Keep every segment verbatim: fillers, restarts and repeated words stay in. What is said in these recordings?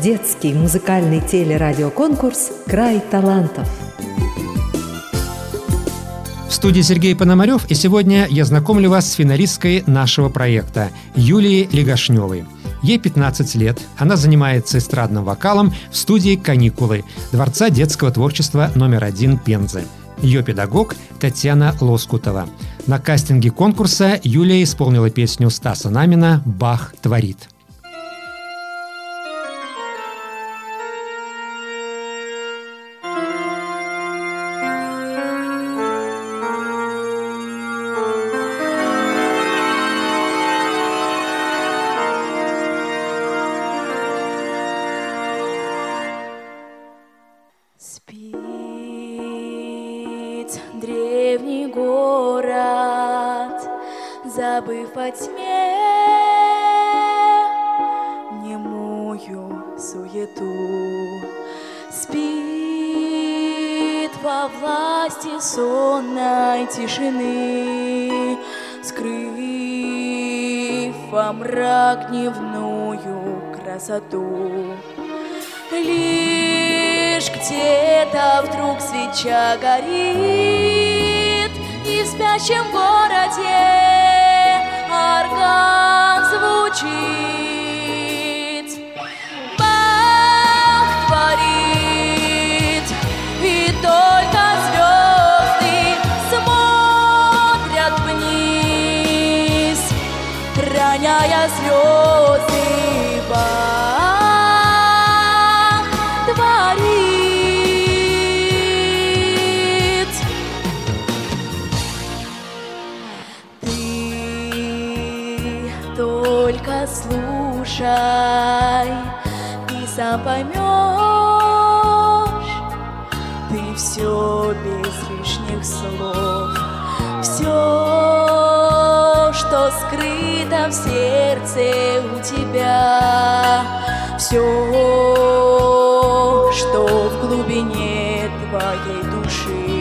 детский музыкальный телерадиоконкурс «Край талантов». В студии Сергей Пономарев, и сегодня я знакомлю вас с финалисткой нашего проекта Юлией Легошневой. Ей пятнадцать лет, она занимается эстрадным вокалом в студии «Каникулы» Дворца детского творчества номер один Пензы. Ее педагог Татьяна Лоскутова. На кастинге конкурса Юлия исполнила песню Стаса Намина «Бах творит». Спит древний город, забыв о тьме немую суету. Спит во власти сонной тишины, скрыв во мрак дневную красоту. Лишь где-то вдруг свеча горит, и в спящем городе орган звучит. Бах творит, и только звезды смотрят вниз, роняя слезы. Бах творит. Ты только слушай, и сам поймешь, ты все без лишних слов, все, что скрыто в сердце у тебя, все, что в глубине твоей души.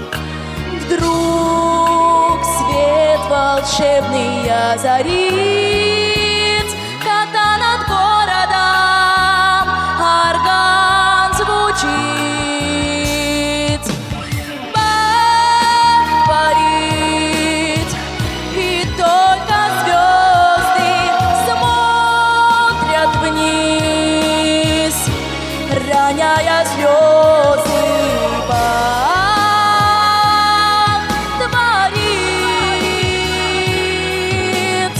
Вдруг свет волшебный озарит, когда над городом орган звучит. Бах творит, и только звезды смотрят вниз, роняя слезы. Бах творит.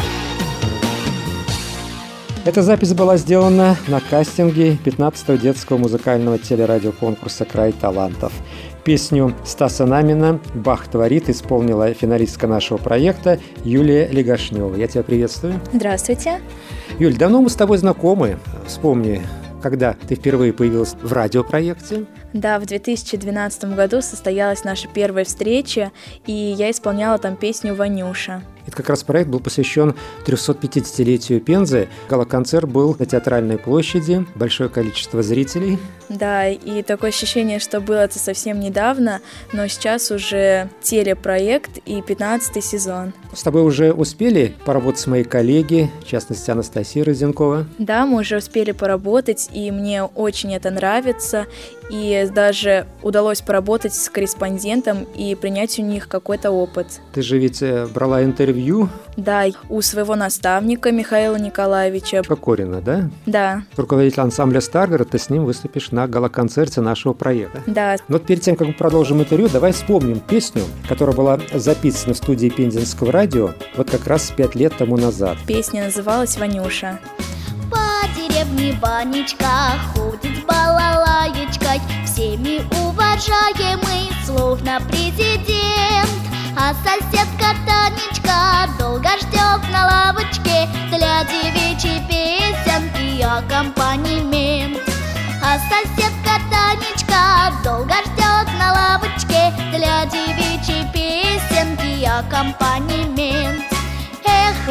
Эта запись была сделана на кастинге пятнадцатого детского музыкального телерадиоконкурса «Край талантов». Песню Стаса Намина «Бах творит» исполнила финалистка нашего проекта Юлия Легошнева. Я тебя приветствую. Здравствуйте. Юль, давно мы с тобой знакомы. Вспомни, когда ты впервые появилась в радиопроекте. Да, в две тысячи двенадцатом году состоялась наша первая встреча, и я исполняла там песню «Ванюша». Это как раз проект был посвящен трехсот пятидесятилетию Пензы. Гала-концерт был на Театральной площади, большое количество зрителей. Да, и такое ощущение, что было это совсем недавно, но сейчас уже телепроект и пятнадцатый сезон. С тобой уже успели поработать мои коллеги, в частности Анастасия Розенкова? Да, мы уже успели поработать, и мне очень это нравится, и даже удалось поработать с корреспондентом и принять у них какой-то опыт. Ты же ведь брала интервью? Да, у своего наставника Михаила Николаевича. Кокорина, да? Да. Руководитель ансамбля «Старгород», ты с ним выступишь на гала-концерте нашего проекта. Да. Но перед тем, как мы продолжим интервью, давай вспомним песню, которая была записана в студии Пензенского радио вот как раз пять лет тому назад. Песня называлась «Ванюша». По деревне Ванечка ходит балалаечкой, всеми уважаемый, словно президент. А соседка Танечка долго ждет на лавочке для девичьей песенки и аккомпанемент. А соседка Танечка долго ждет на лавочке для девичьей песенки и аккомпанемент. Эх,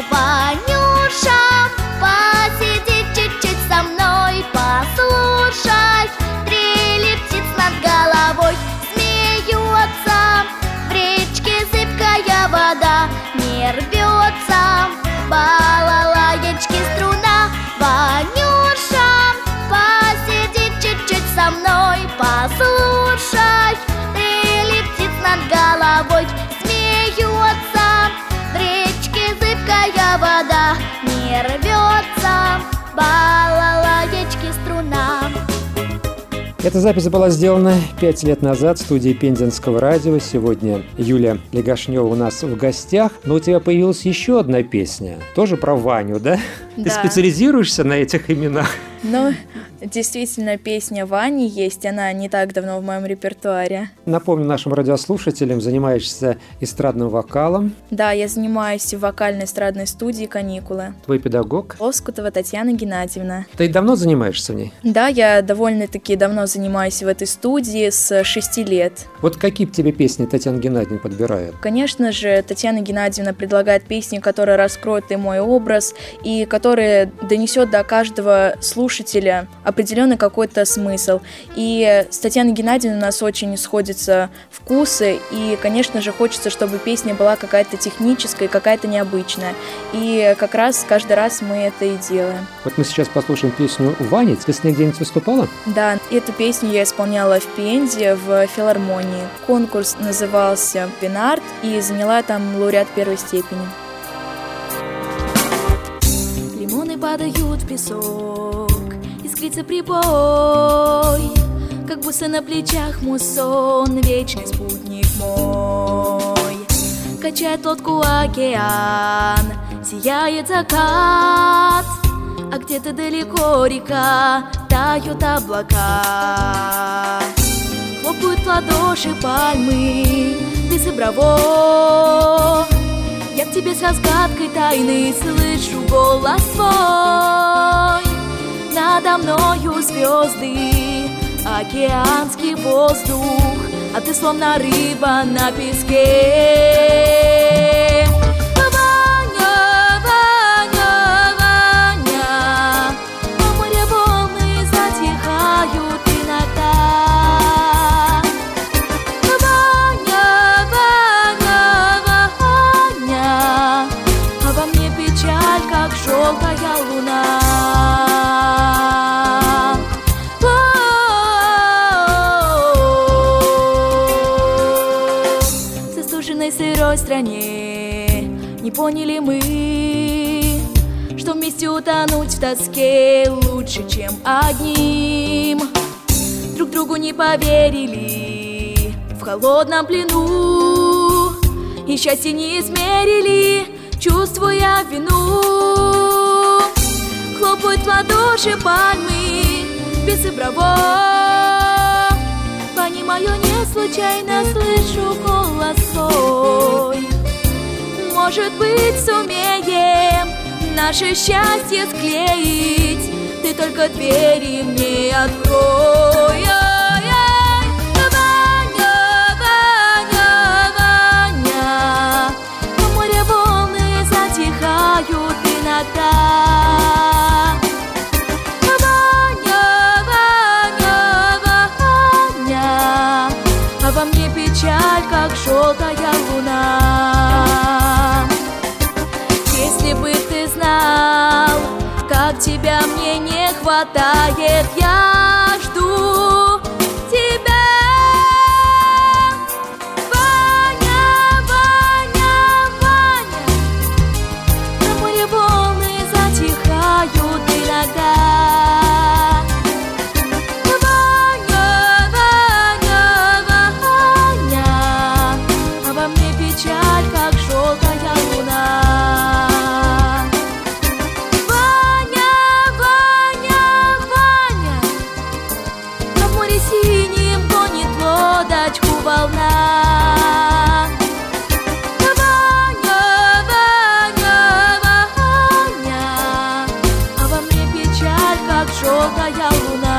Ванюша, посиди чуть-чуть со мной, послушай, трели птиц над головой смеются, в речке зыбкая вода не рвется, балалаечки струна. Ванюша, Эта запись была сделана пять лет назад в студии Пензенского радио. Сегодня Юлия Легошнева у нас в гостях. Но у тебя появилась еще одна песня, тоже про Ваню, да? Да. Ты специализируешься на этих именах? Ну, действительно, песня Вани есть, она не так давно в моем репертуаре. Напомню нашим радиослушателям, занимаешься эстрадным вокалом. Да, я занимаюсь в вокально-эстрадной студии «Каникулы». Твой педагог? Лоскутова Татьяна Геннадьевна. Ты давно занимаешься в ней? Да, я довольно-таки давно занимаюсь в этой студии, с шести лет. Вот какие тебе песни Татьяна Геннадьевна подбирает? Конечно же, Татьяна Геннадьевна предлагает песни, которые раскроют и мой образ, и которые донесет до каждого слушателя определенный какой-то смысл. И с Татьяной Геннадьевной у нас очень сходятся вкусы, и, конечно же, хочется, чтобы песня была какая-то техническая, какая-то необычная. И как раз каждый раз мы это и делаем. Вот мы сейчас послушаем песню «Ваня». Ты с ней где-нибудь выступала? Да, эту песню я исполняла в Пензе, в филармонии. Конкурс назывался «Пенарт», и заняла там лауреат первой степени. Лимоны падают в песок, искрится прибой, как бусы на плечах муссон, вечный спутник мой. Качает лодку океан, сияет закат, а где-то далеко река, тают облака. Хлопают в ладоши пальмы, лес и браво. Я к тебе с разгадкой тайны слышу голос твой. Надо мною звезды, океанский воздух, а ты словно рыба на песке. Ваня, Ваня, Ваня, по морю волны затихают иногда. Ваня, Ваня, Ваня, а во мне печаль, как желтая луна. Сырой стране не поняли мы, что вместе утонуть в тоске лучше, чем одним. Друг другу не поверили в холодном плену, и счастье не измерили, чувствуя вину. Хлопают в ладоши пальмы, без и браво. Понимаю, не случайно слышу голос свой. Может быть, сумеем наше счастье склеить, ты только двери мне открой. Ваня, Ваня, Ваня, по морю волны затихают иногда. Во мне печаль, как желтая луна. Если бы ты знал, как тебя мне не хватает, я жду тебя. Ваня, Ваня, Ваня, на море волны затихают иногда. Печаль, как желтая луна. Ваня, Ваня, Ваня, а в море синим гонит лодочку волна. Ваня, Ваня, Ваня, а во мне печаль, как желтая луна.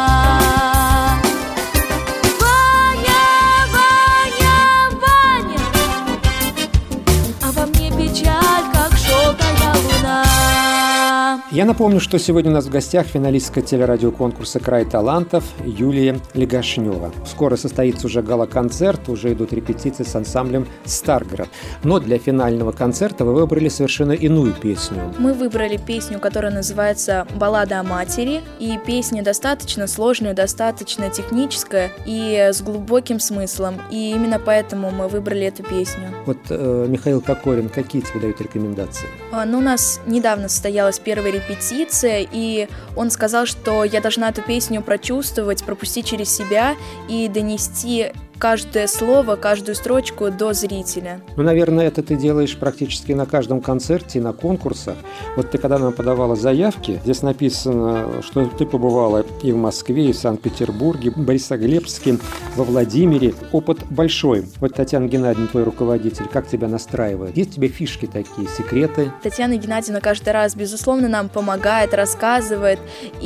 Я напомню, что сегодня у нас в гостях финалистка телерадиоконкурса «Край талантов» Юлия Легошнева. Скоро состоится уже гала-концерт, уже идут репетиции с ансамблем «Старгород». Но для финального концерта вы выбрали совершенно иную песню. Мы выбрали песню, которая называется «Баллада о матери». И песня достаточно сложная, достаточно техническая и с глубоким смыслом. И именно поэтому мы выбрали эту песню. Вот э, Михаил Кокорин, какие тебе дают рекомендации? А, Ну, у нас недавно состоялась первая репетиция, и он сказал, что я должна эту песню прочувствовать, пропустить через себя и донести каждое слово, каждую строчку до зрителя. Ну, наверное, это ты делаешь практически на каждом концерте и на конкурсах. Вот ты когда нам подавала заявки, здесь написано, что ты побывала и в Москве, и в Санкт-Петербурге, в Борисоглебске, во Владимире. Опыт большой. Вот Татьяна Геннадьевна, твой руководитель, как тебя настраивает? Есть тебе фишки такие, секреты? Татьяна Геннадьевна каждый раз, безусловно, нам помогает, рассказывает,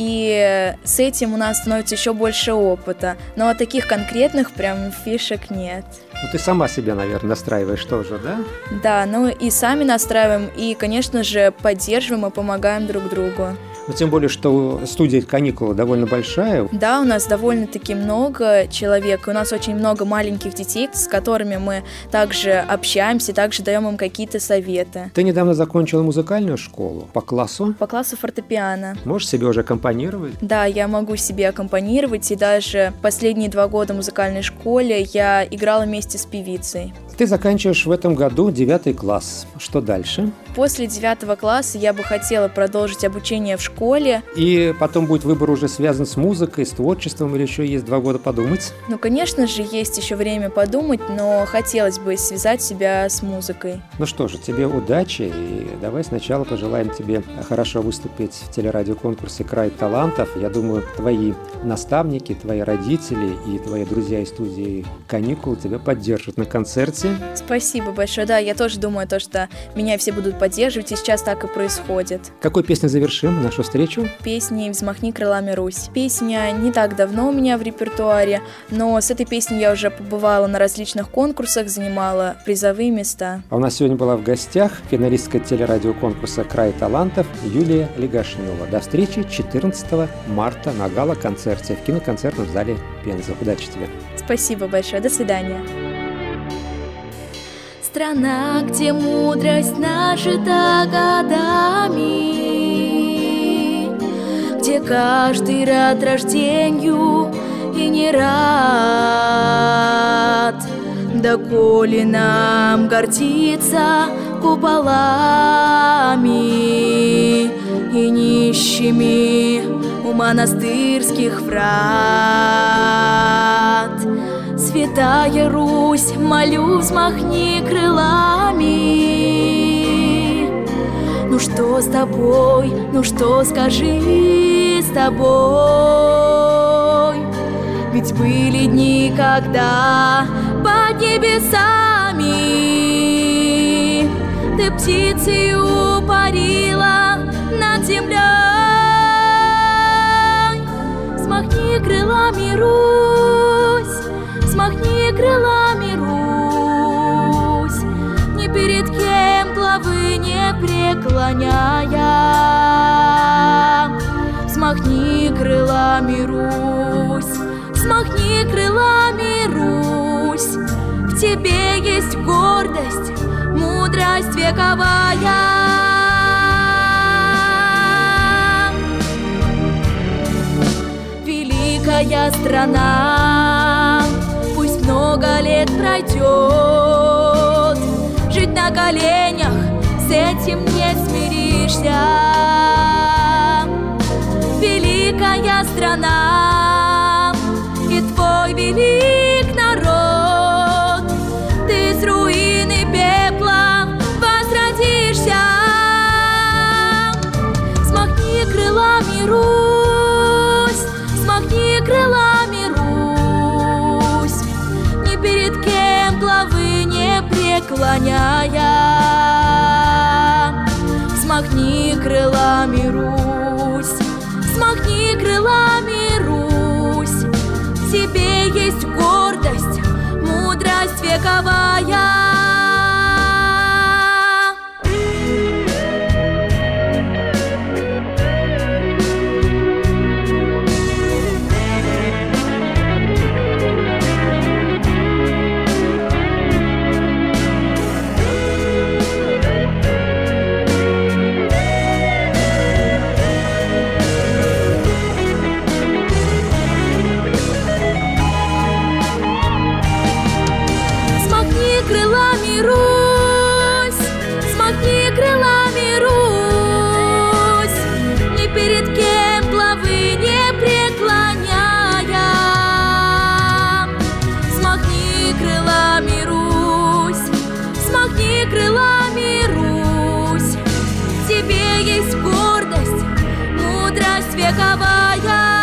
и с этим у нас становится еще больше опыта. Но таких конкретных прям фишек нет. Ну, ты сама себя, наверное, настраиваешь тоже, да? Да, ну и сами настраиваем, и, конечно же, поддерживаем и помогаем друг другу. Ну, тем более, что студия «Каникулы» довольно большая. Да, у нас довольно-таки много человек, и у нас очень много маленьких детей, с которыми мы также общаемся, также даем им какие-то советы. Ты недавно закончила музыкальную школу по классу. По классу фортепиано. Можешь себе уже аккомпанировать? Да, я могу себе аккомпанировать, и даже последние два года в музыкальной школе я играла вместе с певицей. Ты заканчиваешь в этом году девятый класс. Что дальше? После девятого класса я бы хотела продолжить обучение в школе. И потом будет выбор уже связан с музыкой, с творчеством, или еще есть два года подумать? Ну, конечно же, есть еще время подумать, но хотелось бы связать себя с музыкой. Ну что же, тебе удачи, и давай сначала пожелаем тебе хорошо выступить в телерадиоконкурсе «Край талантов». Я думаю, твои наставники, твои родители и твои друзья из студии «Каникулы» тебя поддержат на концерте. Спасибо большое. Да, я тоже думаю, то, что меня все будут поддерживать, и сейчас так и происходит. Какой песней завершим нашу встречу? Песней «Взмахни крылами, Русь». Песня не так давно у меня в репертуаре, но с этой песней я уже побывала на различных конкурсах, занимала призовые места. А у нас сегодня была в гостях финалистка телерадиоконкурса «Край талантов» Юлия Легошнева. До встречи четырнадцатого марта на гала-концерте в киноконцертном зале Пенза. Удачи тебе. Спасибо большое. До свидания. Страна, где мудрость нажита годами, где каждый рад рождению и не рад, доколе нам гордиться куполами и нищими у монастырских врат. Святая Русь, молю, взмахни крылами. Ну что с тобой, ну что скажи с тобой? Ведь были дни, когда под небесами ты птицею парила над землей. Взмахни крылами, Русь, взмахни крылами, Русь, ни перед кем главы не преклоняя. Взмахни крылами, Русь, взмахни крылами, Русь, в тебе есть гордость, мудрость вековая. Великая страна, пусть много лет пройдет, жить на коленях, с этим не смиришься. Великая страна и твой велик народ, ты с руины пепла возродишься. Взмахни крылами, Русь, взмахни крылами, Русь, ни перед кем главы не преклоняя. Взмахни крылами, Русь, взмахни крылами, Русь, в тебе есть гордость, мудрость вековая. Взмахни крылами, Русь, взмахни крылами, Русь. В тебе есть гордость, мудрость вековая.